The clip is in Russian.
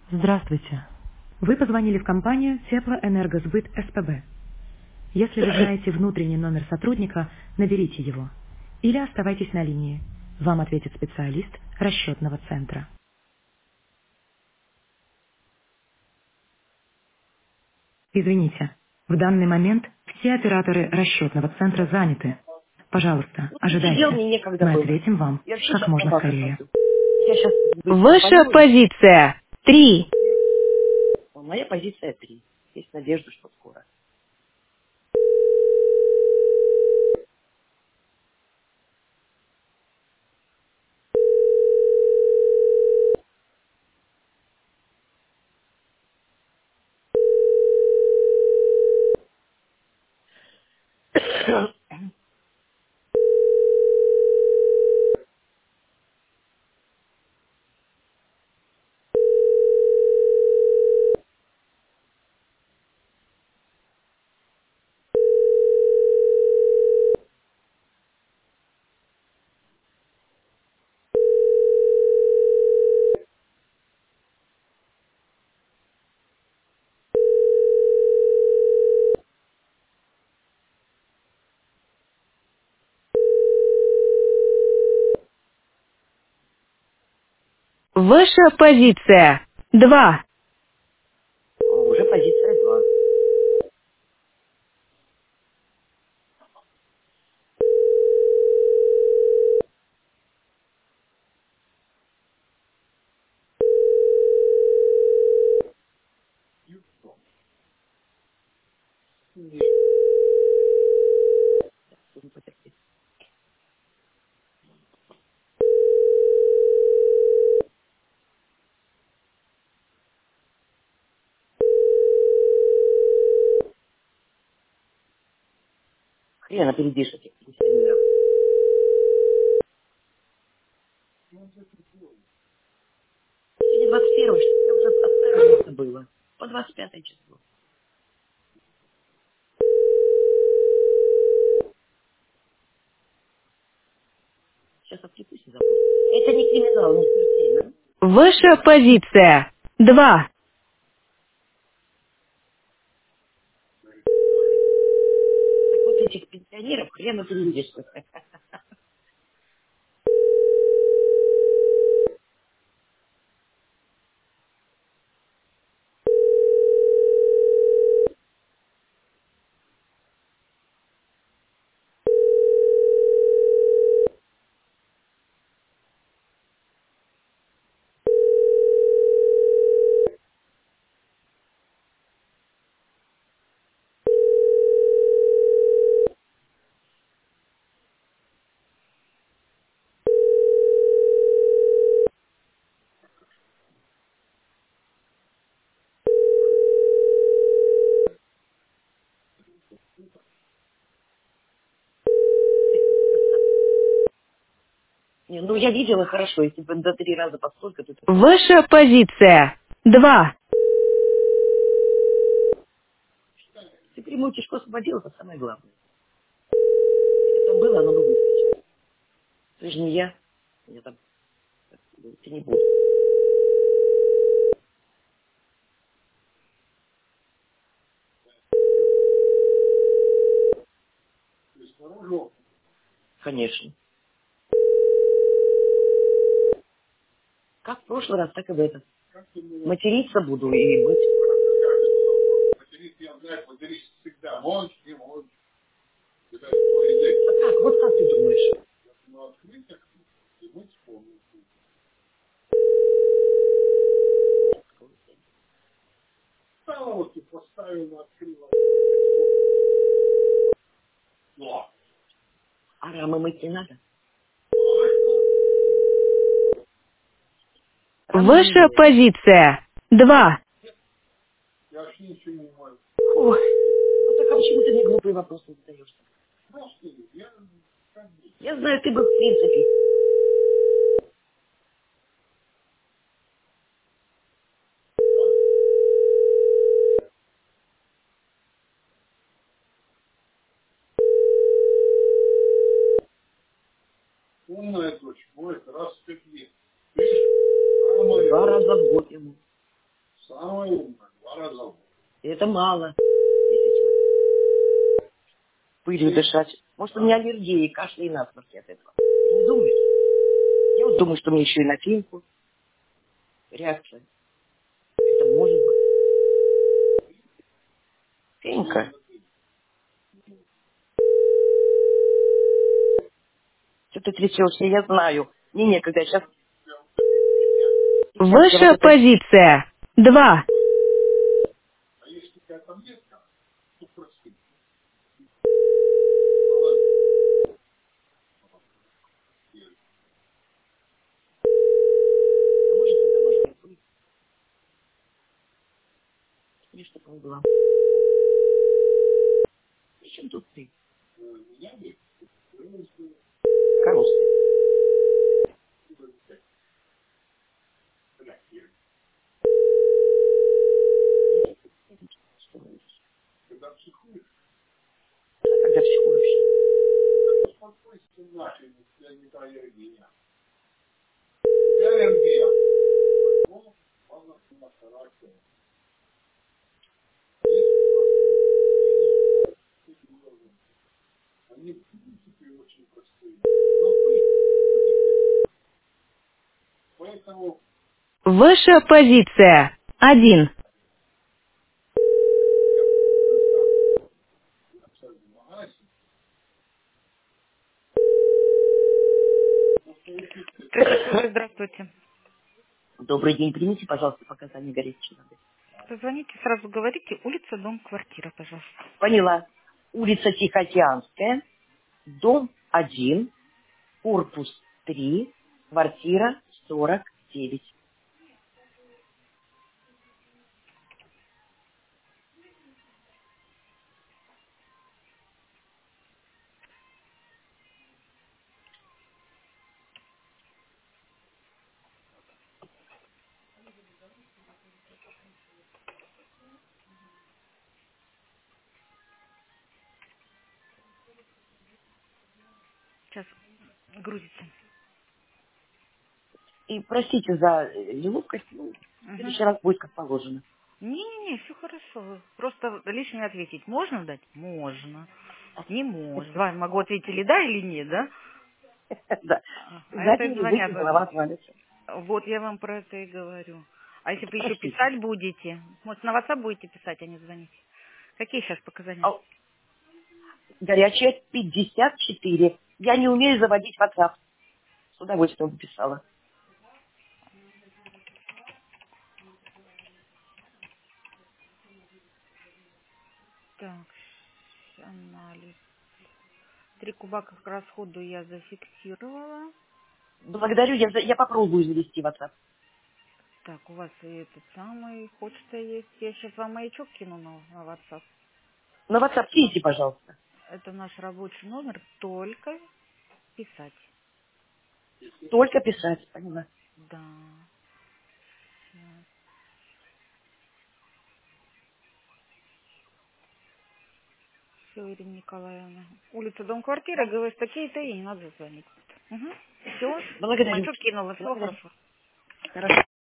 Здравствуйте. Вы позвонили в компанию Теплоэнергосбыт СПБ. Если вы знаете внутренний номер сотрудника, наберите его. Или оставайтесь на линии. Вам ответит специалист расчетного центра. Извините, в данный момент все операторы расчетного центра заняты. Пожалуйста, Сидел, ожидайте. мне некогда Мы было. ответим вам Я вообще как сейчас можно собаку скорее. смотрю. Я сейчас быстро Ваша звоню. позиция 3. Моя позиция 3. Есть надежда, что скоро. Ваша позиция 2. Уже позиция 2. Будем потерпеть. Хрена перейдешь этих пенсионеров. Сегодня 21 что я уже отправила, это было. По 25 число. Сейчас отвлекусь и забуду. Это не криминал, не смертельно. Ваша позиция 2. Так вот этих пенсионеров хрена перейдешь. Не, ну я видела хорошо, если бы до 3 раза по столько, то это хорошо. Ваша позиция 2. Ты прямую кишку освободил, это самое главное. Если бы там было, оно бы выскочило. Ты же не я. Я там ты не буду. Конечно. Как в прошлый раз, так и в этот. Материться буду и быть. А как? Вот как ты думаешь? А рамы мыть не надо? Рамы не Ваша мыли. позиция 2. Ох, ну так а почему ты мне глупые вопросы задаешь? Я знаю, ты бы в принципе. Два раза в год ему. Это мало, если честно. Пылью дышать. Может, у меня аллергия, кашля и насморки от этого. Ты не думаешь? Я вот думаю, что мне еще и на феньку реакция. Это может быть. Фенька. Что ты трясешься? Я знаю. Мне некогда. Сейчас я вот Ваша это... позиция. 2. А может, тогда можно быть? Или что там было? Причем тут ты? Корос ты. Что говоришь? А когда психуешь? Ваша позиция. 1. Здравствуйте. Добрый день. Примите, пожалуйста, показания горячей воды. Позвоните, сразу говорите, улица, дом, квартира, пожалуйста. Поняла. Улица Тихоокеанская, дом 1, корпус 3, квартира 49. Сейчас грузится. И простите за неловкость, ну, в Угу. следующий раз будет как положено. Не-не-не, все хорошо. Просто лишнее ответить. Можно дать? Можно. Не может. Два могу ответить или да, или нет, да? Да. А это и Задние языки, звонят. голова отвалится. Вот я вам про это и говорю. А если вы еще Простите. писать будете? Может, на WhatsApp будете писать, а не звонить? Какие сейчас показания? А горячая 54. Я не умею заводить WhatsApp. С удовольствием написала. Так, анализ. 3 кубака к расходу я зафиксировала. Благодарю, я попробую завести WhatsApp. Так, у вас и этот самый почта есть. Я сейчас вам маячок кину на WhatsApp. На WhatsApp киньте, пожалуйста. Это наш рабочий номер, только писать. Только писать, поняла. Да. Все, Ирина Николаевна. Улица, дом, квартира, говоришь, такие-то и не надо звонить. Угу. Все. Благодарю. Маячок кинула, всего Благодарю. хорошо. Хорошо.